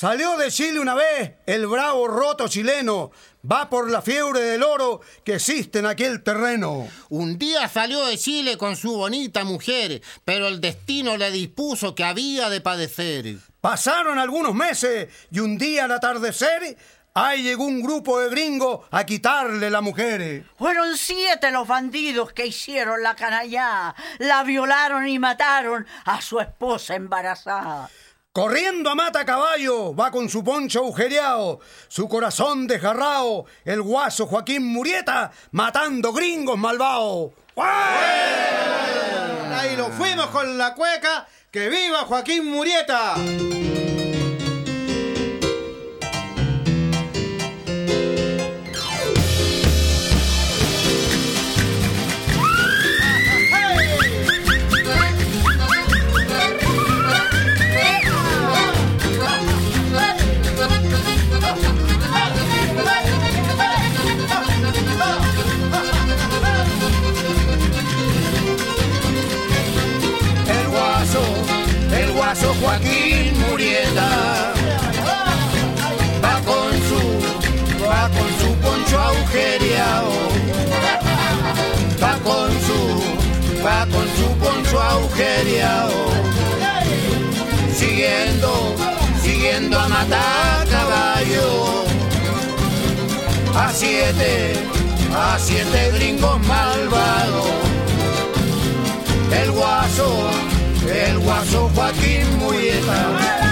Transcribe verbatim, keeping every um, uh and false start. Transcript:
Salió de Chile una vez el bravo roto chileno. Va por la fiebre del oro que existe en aquel terreno. Un día salió de Chile con su bonita mujer, pero el destino le dispuso que había de padecer. Pasaron algunos meses y un día al atardecer, ahí llegó un grupo de gringos a quitarle la mujer. Fueron siete los bandidos que hicieron la canallá. La violaron y mataron a su esposa embarazada. Corriendo a mata caballo, va con su poncho agujereado, su corazón desgarrado, el guaso Joaquín Murieta, matando gringos malvados. Ahí lo fuimos con la cueca. ¡Que viva Joaquín Murieta! Joaquín Murieta va con su, va con su poncho agujereado, va con su, va con su poncho agujereado, siguiendo, siguiendo a matar caballo, a siete, a siete gringos malvados, el guaso, el guaso Joaquín Murieta.